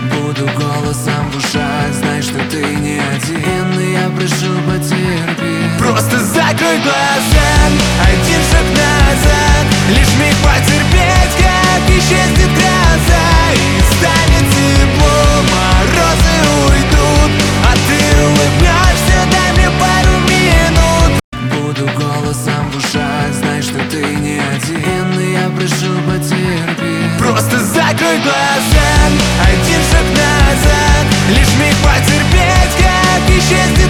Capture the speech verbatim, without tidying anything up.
Буду голосом в ушах, знай, что ты не один, и я прошу потерпи. Просто закрой глаза, один шаг назад, лишь миг потерпеть, как исчезнет гроза. И станет тепло, морозы уйдут, а ты улыбнешься, дай мне пару минут. Буду голосом в ушах, знай, что ты не один, и я прошу потерпи. Просто закрой глаза, один шаг назад, лишь миг потерпеть, как исчезнет